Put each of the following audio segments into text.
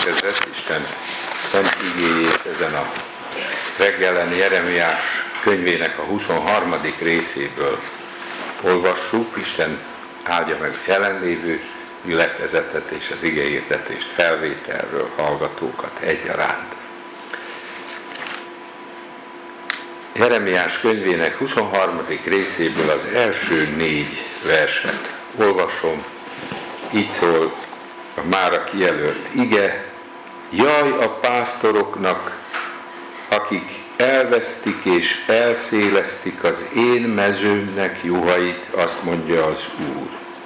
emlékezett Isten szent igéjét ezen a reggelen Jeremiás könyvének a 23. részéből olvassuk. Isten áldja meg a jelenlévő gyülekezetet és az igéhirdetést felvételről hallgatókat egyaránt. Jeremiás könyvének 23. részéből az első 4 verset olvasom. Így szól a mára kijelölt ige: jaj a pásztoroknak, akik elvesztik és elszélesztik az én mezőmnek juhait, azt mondja az Úr.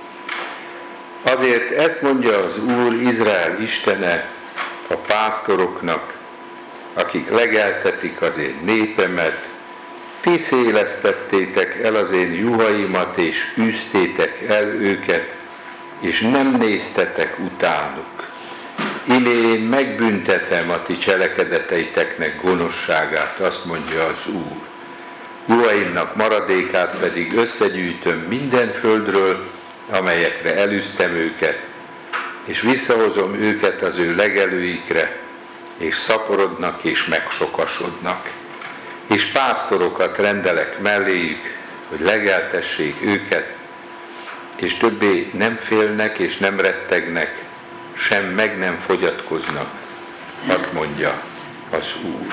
Azért ezt mondja az Úr, Izrael Istene, a pásztoroknak, akik legeltetik az én népemet, ti szélesztettétek el az én juhaimat, és űztétek el őket, és nem néztetek utánuk. Íme én megbüntetem a ti cselekedeteiteknek gonoszságát, azt mondja az Úr. Juhaimnak maradékát pedig összegyűjtöm minden földről, amelyekre elűztem őket, és visszahozom őket az ő legelőikre, és szaporodnak és megsokasodnak. És pásztorokat rendelek melléjük, hogy legeltessék őket, és többé nem félnek és nem rettegnek, sem meg nem fogyatkoznak, azt mondja az Úr.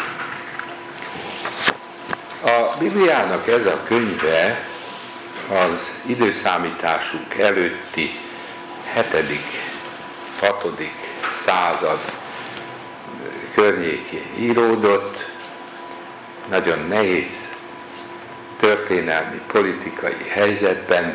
A Bibliának ez a könyve az időszámításunk előtti 7., 6. század környékén íródott, nagyon nehéz történelmi, politikai helyzetben.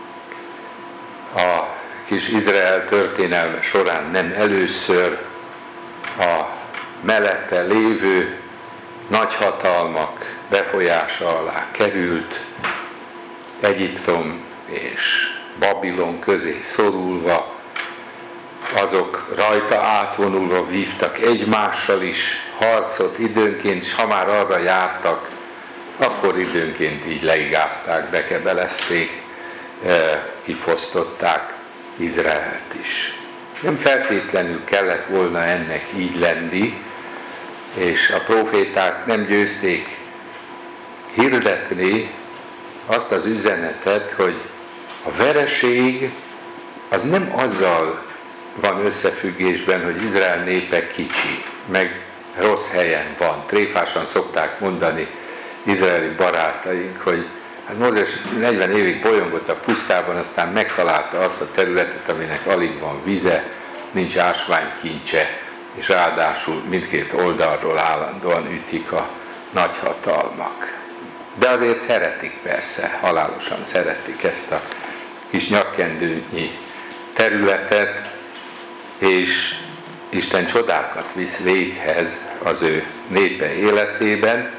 A kis Izrael történelme során nem először a mellette lévő nagyhatalmak befolyása alá került, Egyiptom és Babilon közé szorulva, azok rajta átvonulva vívtak egymással is harcot időnként, és ha már arra jártak, akkor időnként így leigázták, bekebelezték, kifosztották Izraelt is. Nem feltétlenül kellett volna ennek így lenni, és a próféták nem győzték hirdetni azt az üzenetet, hogy a vereség az nem azzal van összefüggésben, hogy Izrael népe kicsi, meg rossz helyen van. Tréfásan szokták mondani izraeli barátaink, hogy hát Mózes 40 évig bolyongott a pusztában, aztán megtalálta azt a területet, aminek alig van vize, nincs ásványkincse, és ráadásul mindkét oldalról állandóan ütik a nagyhatalmak. De azért szeretik persze, halálosan szeretik ezt a kis nyakkendőnyi területet, és Isten csodákat visz véghez az ő népe életében.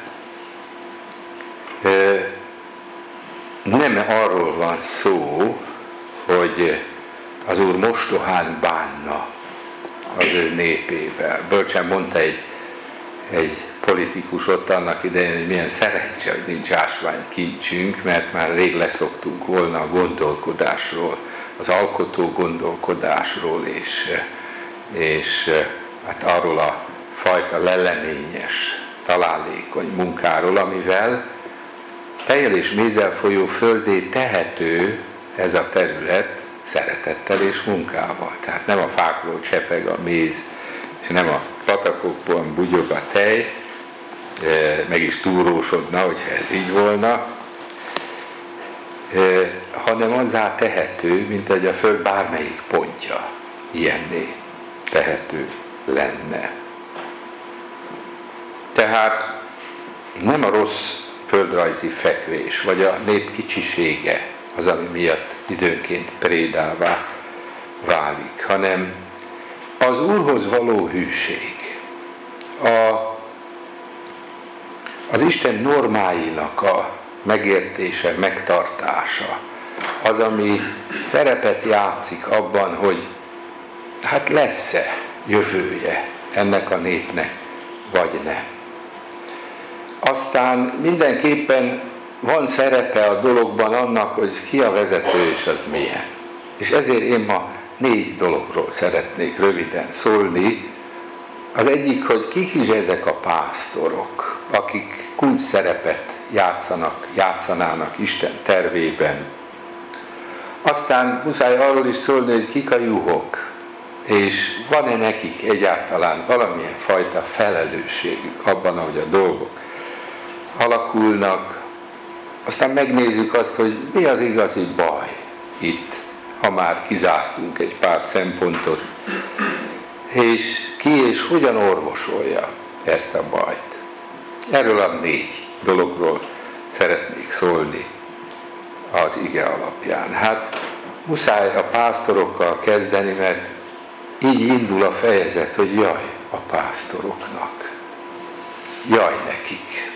Nem arról van szó, hogy az Úr mostohán bánna az ő népével. Bölcsen mondta egy politikus ott annak idején, hogy milyen szerencse, hogy nincs ásványkincsünk, mert már rég leszoktunk volna a gondolkodásról, az alkotó gondolkodásról, és hát arról a fajta leleményes, találékony munkáról, amivel tejjel és mézzel folyó földé tehető ez a terület szeretettel és munkával. Tehát nem a fákról csepeg a méz, és nem a patakokban bugyog a tej, meg is túrósodna, hogyha ez így volna, hanem azzá tehető, mint hogy a föld bármelyik pontja ilyenné tehető lenne. Tehát nem a rossz földrajzi fekvés, vagy a nép kicsisége az, ami miatt időnként prédává válik, hanem az Úrhoz való hűség, az Isten normáinak a megértése, megtartása, az, ami szerepet játszik abban, hogy hát lesz-e jövője ennek a népnek, vagy nem. Aztán mindenképpen van szerepe a dologban annak, hogy ki a vezető és az milyen. És ezért én ma 4 dologról szeretnék röviden szólni, Az egyik, hogy kik is ezek a pásztorok, akik kulcs szerepet játszanának Isten tervében. Aztán muszáj arról is szólni, hogy kik a juhok, és van-e nekik egyáltalán valamilyen fajta felelősségük abban, ahogy a dolgok alakulnak. Aztán megnézzük azt, hogy mi az igazi baj itt, ha már kizártunk egy pár szempontot, és ki és hogyan orvosolja ezt a bajt. Erről a 4 dologról szeretnék szólni az ige alapján. Hát muszáj a pásztorokkal kezdeni, mert így indul a fejezet, hogy jaj a pásztoroknak, jaj nekik.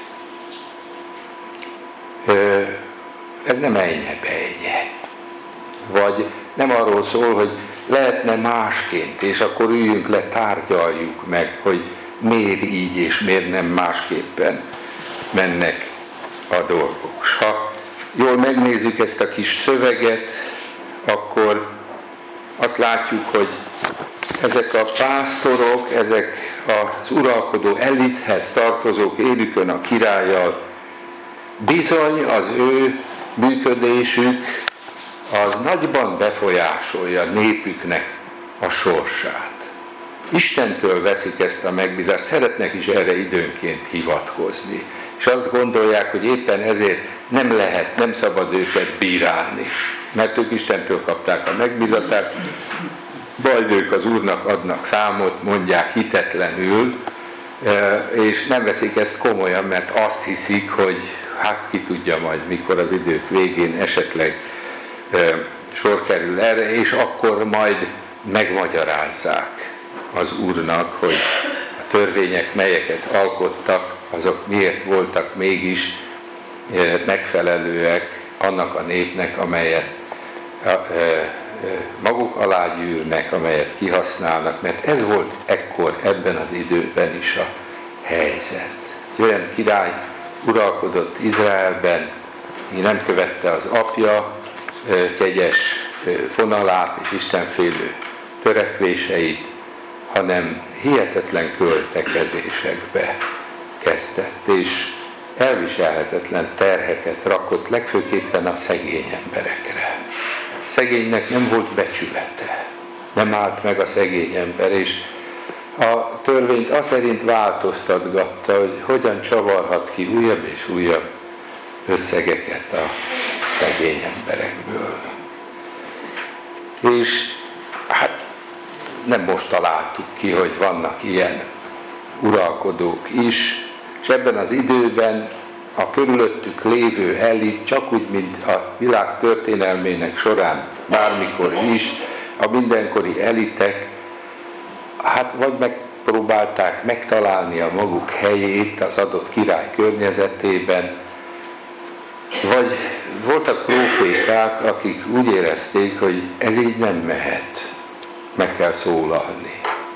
Ez nem ennye-bejnye. Vagy nem arról szól, hogy lehetne másként, és akkor üljünk le, tárgyaljuk meg, hogy miért így és miért nem másképpen mennek a dolgok. S ha jól megnézzük ezt a kis szöveget, akkor azt látjuk, hogy ezek a pásztorok, ezek az uralkodó elithez tartozók élükön a királlyal, bizony az ő működésük az nagyban befolyásolja népüknek a sorsát. Istentől veszik ezt a megbízást, szeretnek is erre időnként hivatkozni. És azt gondolják, hogy éppen ezért nem szabad őket bírálni. Mert ők Istentől kapták a megbízatást, majd ők az Úrnak adnak számot, mondják hitetlenül, és nem veszik ezt komolyan, mert azt hiszik, hogy hát ki tudja majd, mikor az idők végén esetleg sor kerül erre, és akkor majd megmagyarázzák az Úrnak, hogy a törvények, melyeket alkottak, azok miért voltak mégis megfelelőek annak a népnek, amelyet maguk alá gyűrnek, amelyet kihasználnak, mert ez volt ekkor, ebben az időben is a helyzet. Egy olyan király uralkodott Izraelben, aki nem követte az apja kegyes vonalát és istenfélő törekvéseit, hanem hihetetlen költekezésekbe kezdett, és elviselhetetlen terheket rakott legfőképpen a szegény emberekre. Szegénynek nem volt becsülete, nem állt meg a szegény ember, és a törvényt azt szerint változtatgatta, hogy hogyan csavarhat ki újabb és újabb összegeket a szegény emberekből. És hát nem most találtuk ki, hogy vannak ilyen uralkodók is, és ebben az időben a körülöttük lévő elit, csak úgy, mint a világ történelmének során bármikor is, a mindenkori elitek, hát vagy megpróbálták megtalálni a maguk helyét az adott király környezetében, vagy voltak próféták, akik úgy érezték, hogy ez így nem mehet, meg kell szólalni.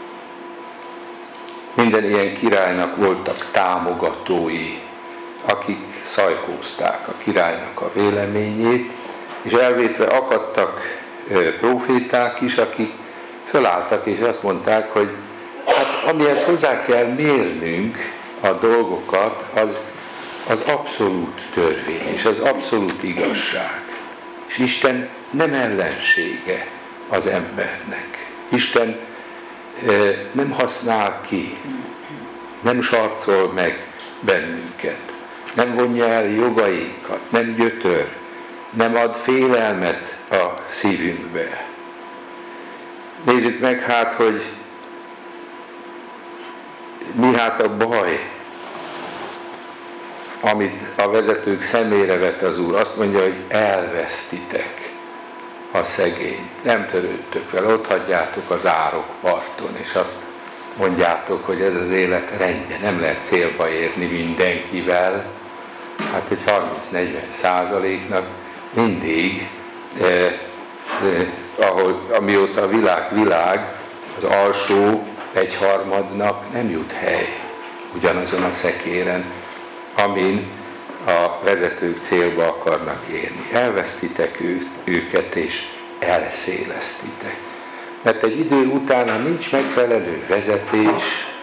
Minden ilyen királynak voltak támogatói, akik szajkózták a királynak a véleményét, és elvétve akadtak próféták is, akik fölálltak és azt mondták, hogy hát amihez hozzá kell mérnünk a dolgokat, az abszolút törvény, és az abszolút igazság. És Isten nem ellensége az embernek. Isten nem használ ki, nem sarcol meg bennünket, nem vonja el jogainkat, nem gyötör, nem ad félelmet a szívünkbe. Nézzük meg hát, hogy mi hát a baj, amit a vezetők szemére vet az Úr. Azt mondja, hogy elvesztitek a szegényt, nem törődtök vele, ott hagyjátok az árokparton, és azt mondjátok, hogy ez az élet rendje, nem lehet célba érni mindenkivel. Hát egy 30-40%-nak mindig, amióta a világ, az alsó egyharmadnak nem jut hely ugyanazon a szekéren, amin a vezetők célba akarnak érni. Elvesztitek őket, és elszélesztitek. Mert egy idő után, ha nincs megfelelő vezetés,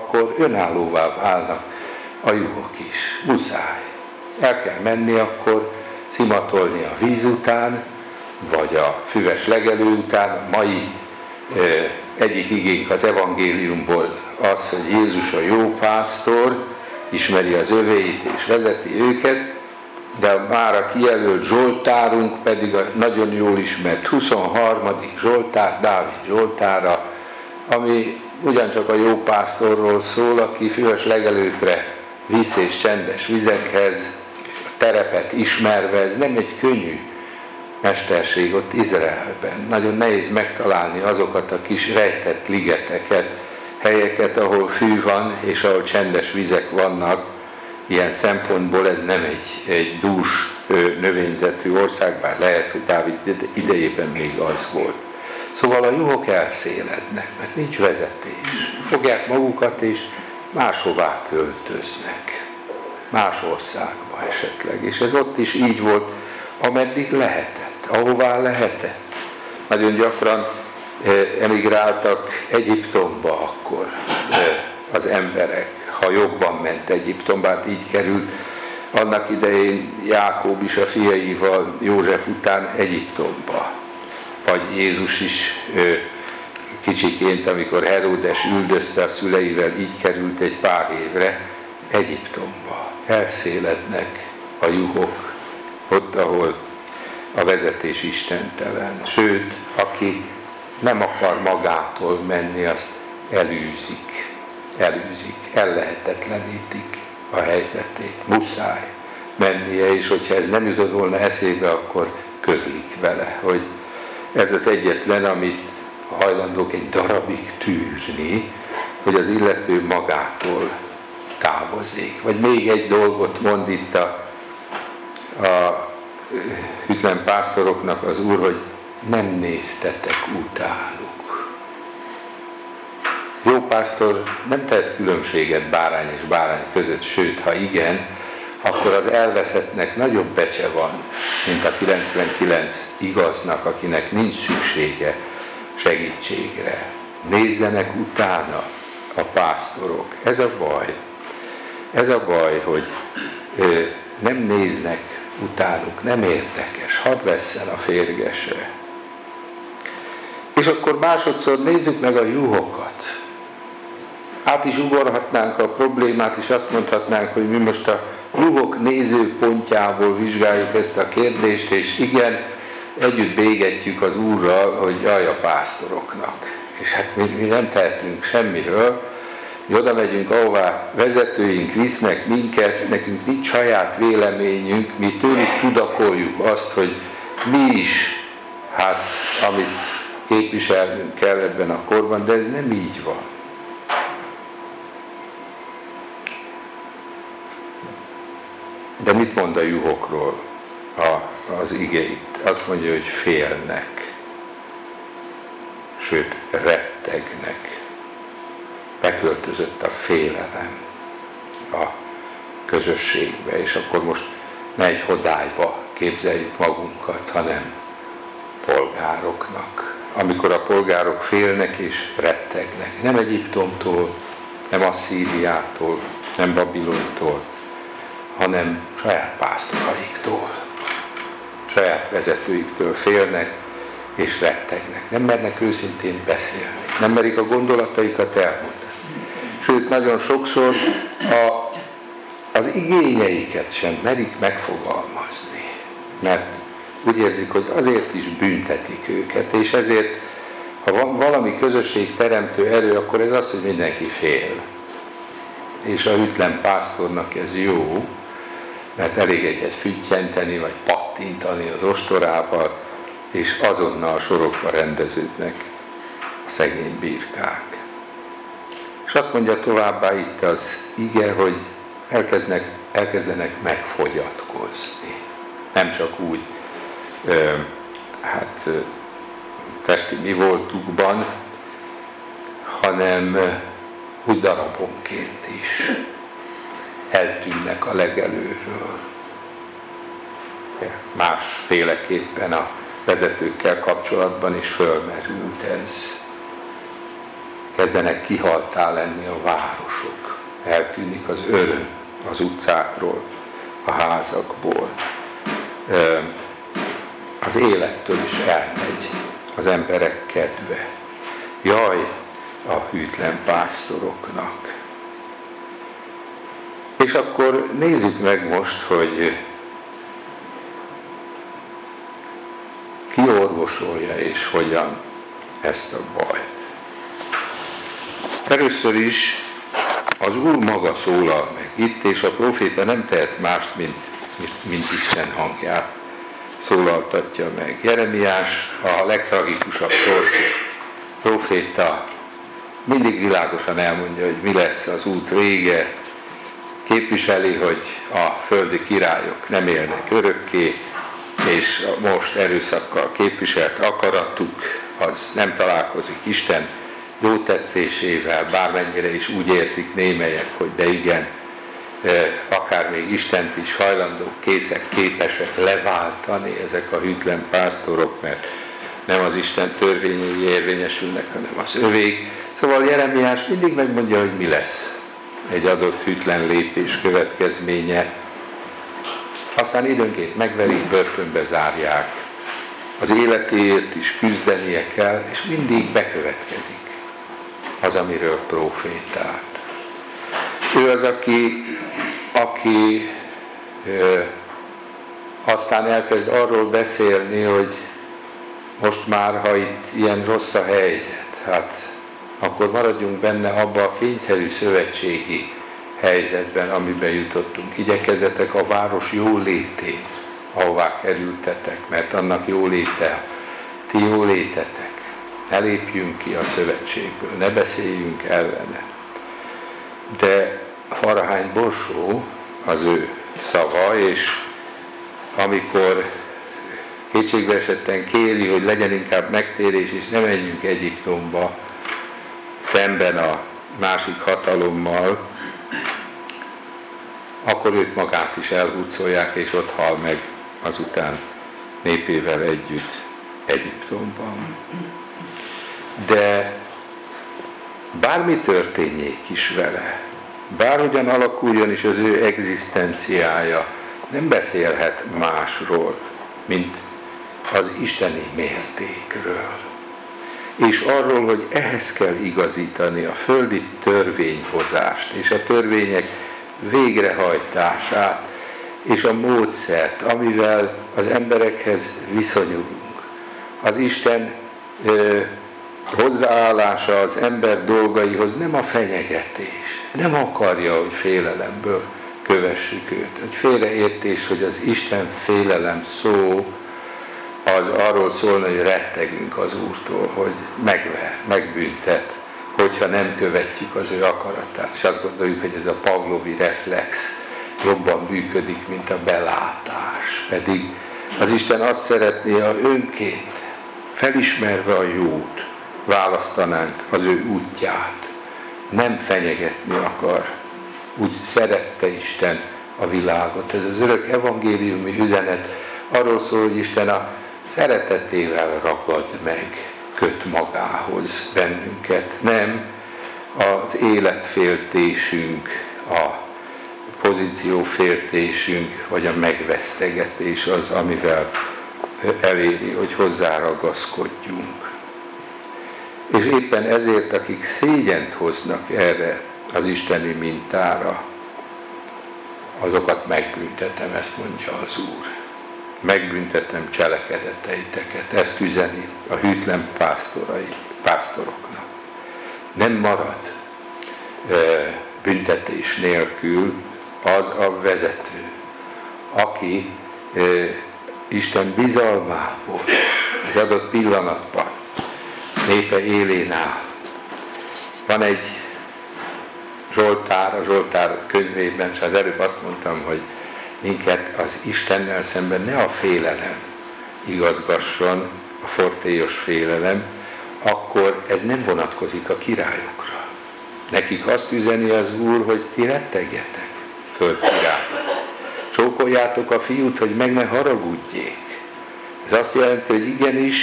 akkor önállóvá válnak a juhok is. Muszáj. El kell menni akkor, szimatolni a víz után, vagy a füves legelő után. A mai egyik igénk az evangéliumból az, hogy Jézus a jó pásztor, ismeri az övéit és vezeti őket, de már a kijelölt Zsoltárunk pedig a nagyon jól ismert 23. Zsoltár, Dávid Zsoltára, ami ugyancsak a jó pásztorról szól, aki füves legelőkre visz és csendes vizekhez, és a terepet ismerve. Ez nem egy könnyű mesterség ott Izraelben. Nagyon nehéz megtalálni azokat a kis rejtett ligeteket, helyeket, ahol fű van, és ahol csendes vizek vannak. Ilyen szempontból ez nem egy dús növényzetű ország, bár lehet, hogy Dávid idejében még az volt. Szóval a juhok elszélednek, mert nincs vezetés. Fogják magukat, és máshová költöznek. Más országba esetleg. És ez ott is így volt, ameddig lehetett, ahová lehetett. Nagyon gyakran emigráltak Egyiptomba akkor az emberek, ha jobban ment Egyiptomba, hát így került annak idején Jákob is a fiaival József után Egyiptomba. Vagy Jézus is kicsiként, amikor Heródes üldözte a szüleivel, így került egy pár évre Egyiptomba. Elszélednek a juhok ott, ahol a vezetés istentelen. Sőt, aki nem akar magától menni, azt elűzik, ellehetetlenítik a helyzetét. Muszáj mennie, és hogyha ez nem jutott volna eszébe, akkor közlik vele, hogy ez az egyetlen, amit hajlandók egy darabig tűrni, hogy az illető magától távozik. Vagy még egy dolgot mond itt a hűtlen pásztoroknak az Úr, hogy nem néztetek utánuk. Jó pásztor nem tehet különbséget bárány és bárány között, sőt, ha igen, akkor az elveszettnek nagyobb becse van, mint a 99 igaznak, akinek nincs szüksége segítségre. Nézzenek utána a pásztorok. Ez a baj. Ez a baj, hogy nem néznek utánuk, nem érdekes, hadd vesszen a férgese. És akkor másodszor nézzük meg a juhokat. Át is ugorhatnánk a problémát, és azt mondhatnánk, hogy mi most a juhok nézőpontjából vizsgáljuk ezt a kérdést, és igen, együtt bégetjük az Úrral, hogy jaj a pásztoroknak. És hát mi nem tehetünk semmiről, mi oda megyünk, ahová vezetőink visznek minket, nekünk nincs saját véleményünk, mi tőlük tudakoljuk azt, hogy mi is, hát amit képviselnünk kell ebben a korban, de ez nem így van. De mit mond a juhokról az ige itt? Azt mondja, hogy félnek, sőt rettegnek. Beköltözött a félelem a közösségbe, és akkor most ne egy hodályba képzeljük magunkat, hanem polgároknak. Amikor a polgárok félnek és rettegnek, nem Egyiptomtól, nem Asszíriától, nem Babilontól, hanem saját pásztoraiktól, saját vezetőiktől félnek és rettegnek. Nem mernek őszintén beszélni, nem merik a gondolataikat elmondani. Sőt, nagyon sokszor az igényeiket sem merik megfogalmazni, mert úgy érzik, hogy azért is büntetik őket, és ezért, ha van valami közösségteremtő erő, akkor ez az, hogy mindenki fél. És a hűtlen pásztornak ez jó, mert elég egyet füttyenteni, vagy pattintani az ostorával, és azonnal sorokba rendeződnek a szegény birkák. És azt mondja továbbá itt az ige, hogy elkezdenek megfogyatkozni. Nem csak úgy, testi mi voltukban, hanem úgy darabonként is eltűnnek a legelőről. Másféleképpen a vezetőkkel kapcsolatban is fölmerült ez. kezdenek kihaltá lenni a városok, eltűnik az öröm az utcákról, a házakból, az élettől is elmegy az emberek kedve. Jaj a hűtlen pásztoroknak! És akkor nézzük meg most, hogy ki orvosolja és hogyan ezt a bajt. Először is az Úr maga szólal meg itt, és a próféta nem tehet mást, mint Isten hangját szólaltatja meg. Jeremiás a legtragikusabb próféta mindig világosan elmondja, hogy mi lesz az út vége, képviseli, hogy a földi királyok nem élnek örökké, és a most erőszakkal képviselt akaratuk, az nem találkozik Isten jótetszésével, bármennyire is úgy érzik némelyek, hogy de igen, akár még Istent is hajlandók, készek, képesek leváltani ezek a hűtlen pásztorok, mert nem az Isten törvényei érvényesülnek, hanem az övék. Szóval Jeremiás mindig megmondja, hogy mi lesz egy adott hűtlen lépés következménye. Aztán időnként megverik, börtönbe zárják, az életéért is küzdenie kell, és mindig bekövetkezik az, amiről profétált. Ő az, aki aztán elkezd arról beszélni, hogy most már, ha itt ilyen rossz a helyzet, hát akkor maradjunk benne abba a kényszerű szövetségi helyzetben, amiben jutottunk. Igyekezzetek a város jólétén, ahová kerültetek, mert annak jóléte, ti jólétetek. Ne lépjünk ki a szövetségből, ne beszéljünk ellene. De Farahány Borsó az ő szava, és amikor kétségbe esetten kéri, hogy legyen inkább megtérés, és ne menjünk Egyiptomba szemben a másik hatalommal, akkor őt magát is elhurcolják, és ott hal meg azután népével együtt Egyiptomban. De bármi történjék is vele, bárhogyan alakuljon is az ő egzisztenciája, nem beszélhet másról, mint az isteni mértékről. És arról, hogy ehhez kell igazítani a földi törvényhozást, és a törvények végrehajtását, és a módszert, amivel az emberekhez viszonyulunk. Az Isten hozzáállása az ember dolgaihoz nem a fenyegetés, nem akarja, hogy félelemből kövessük őt. Egy félreértés, hogy az Isten félelem szó, az arról szólna, hogy rettegünk az Úrtól, hogy megver, megbüntet, hogyha nem követjük az ő akaratát. És azt gondoljuk, hogy ez a pavlovi reflex jobban működik, mint a belátás. Pedig az Isten azt szeretné, ha önként, felismerve a jót, választanánk az ő útját. Nem fenyegetni akar. Úgy szerette Isten a világot. Ez az örök evangéliumi üzenet arról szól, hogy Isten a szeretetével ragad meg, köt magához bennünket. Nem az életféltésünk, a pozícióféltésünk, vagy a megvesztegetés az, amivel eléri, hogy hozzáragaszkodjunk. És éppen ezért, akik szégyent hoznak erre az isteni mintára, azokat megbüntetem, ezt mondja az Úr. Megbüntetem cselekedeteiteket, ezt üzeni a hűtlen pásztoroknak. Nem marad büntetés nélkül az a vezető, aki Isten bizalmából egy adott pillanatban népe élén áll. Van egy Zsoltár, a Zsoltár könyvében, és az előbb azt mondtam, hogy minket az Istennel szemben ne a félelem igazgasson, a fortélyos félelem, akkor ez nem vonatkozik a királyokra. Nekik azt üzeni az Úr, hogy ti rettegjetek, földkirályok. Csókoljátok a fiút, hogy meg ne haragudjék. Ez azt jelenti, hogy igenis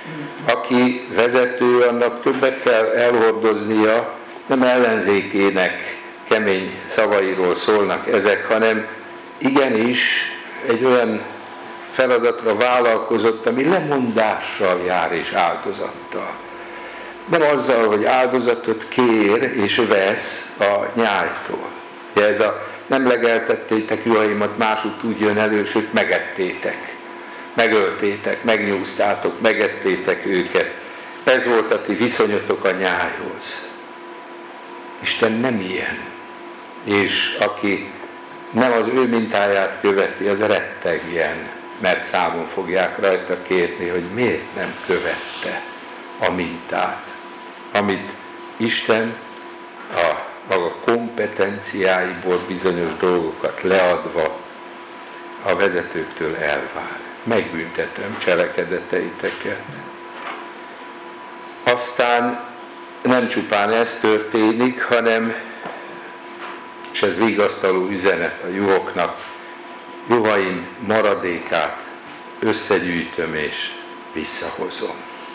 Aki vezető, annak többet kell elhordoznia, nem ellenzékének kemény szavairól szólnak ezek, hanem igenis egy olyan feladatra vállalkozott, ami lemondással jár és áldozattal. Nem azzal, hogy áldozatot kér és vesz a nyájtól. Ugye ez a nem legeltettétek juhaimat, másút úgy jön elő, sőt megettétek, megöltétek, megnyúztátok, megettétek őket. Ez volt a ti viszonyotok a nyájhoz. Isten nem ilyen. És aki nem az ő mintáját követi, az rettegjen, mert számon fogják rajta kérni, hogy miért nem követte a mintát, amit Isten a maga kompetenciáiból bizonyos dolgokat leadva a vezetőktől elvár. Megbüntetem cselekedeteiteket. Aztán nem csupán ez történik, hanem, és ez vigasztaló üzenet a juhoknak, juhaim maradékát összegyűjtöm és visszahozom.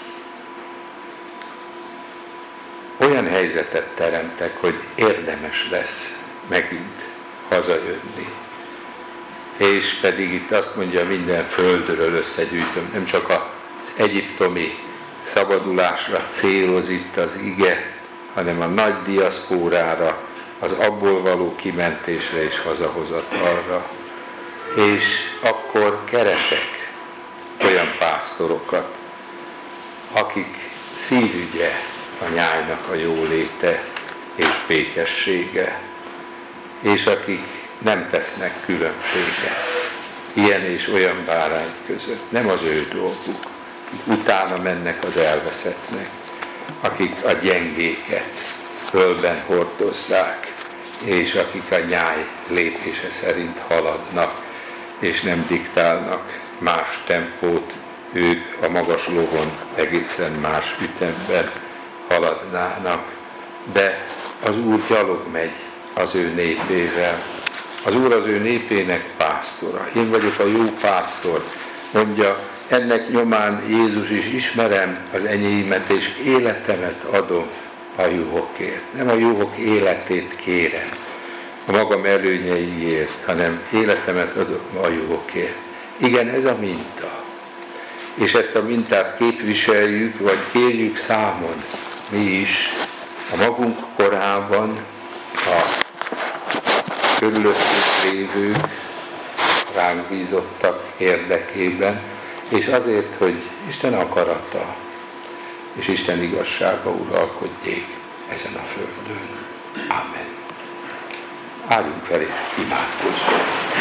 Olyan helyzetet teremtek, hogy érdemes lesz megint hazajönni. És pedig itt azt mondja, minden földről összegyűjtöm, nem csak az egyiptomi szabadulásra céloz itt az ige, hanem a nagy diaszpórára, az abból való kimentésre és hazahozatalra. És akkor keresek olyan pásztorokat, akik szívügye a nyájnak a jóléte és békessége, és akik nem tesznek különbséget ilyen és olyan bárány között. Nem az ő dolguk, akik utána mennek az elveszettnek, akik a gyengéket fölben hordozzák, és akik a nyáj lépése szerint haladnak, és nem diktálnak más tempót, ők a magas lovon egészen más ütemben haladnának. De az Úr gyalog megy az ő népével. Az Úr az ő népének pásztora. Én vagyok a jó pásztor, mondja, ennek nyomán Jézus is ismerem az enyéimet, és életemet adom a juhokért. Nem a juhok életét kérem a magam előnyeiért, hanem életemet adom a juhokért. Igen, ez a minta. És ezt a mintát képviseljük, vagy kérjük számon mi is a magunk korában, a körülöttünk lévők ránk bízottak érdekében, és azért, hogy Isten akarata és Isten igazsága uralkodjék ezen a földön. Amen. Álljunk fel és imádkozzunk.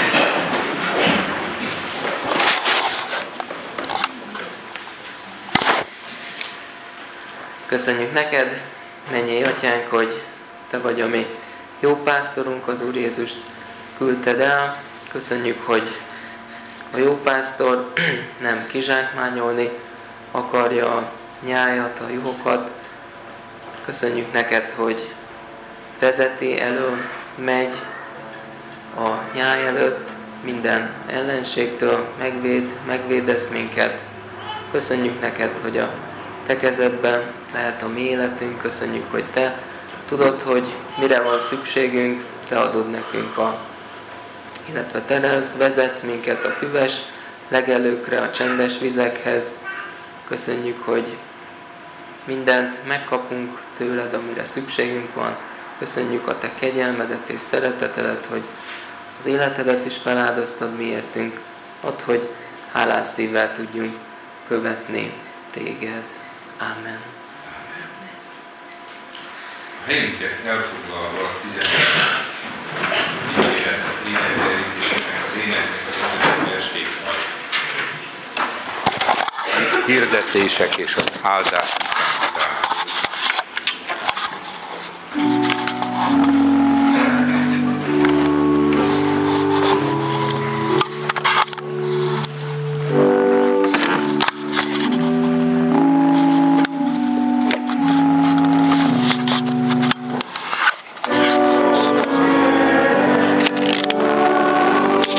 Köszönjük neked, mennyei atyánk, hogy te vagy a mi jó pásztorunk, az Úr Jézust küldted el. Köszönjük, hogy a jó pásztor nem kizsákmányolni akarja a nyájat, a juhokat. Köszönjük neked, hogy vezeti elől, megy a nyáj előtt, minden ellenségtől megvédesz minket. Köszönjük neked, hogy a te kezedben lehet a mi életünk. Köszönjük, hogy te tudod, hogy mire van szükségünk, te adod nekünk illetve te vezetsz minket a füves legelőkre, a csendes vizekhez. Köszönjük, hogy mindent megkapunk tőled, amire szükségünk van. Köszönjük a te kegyelmedet és szeretetedet, hogy az életedet is feláldoztad miértünk. Add, hogy hálás szívvel tudjunk követni téged. Amen. A helyünket elfoglalva a 17 dicséretet énekeljük, és ennek az éneknek az ötödik versét ad. Hirdetések és az áldás.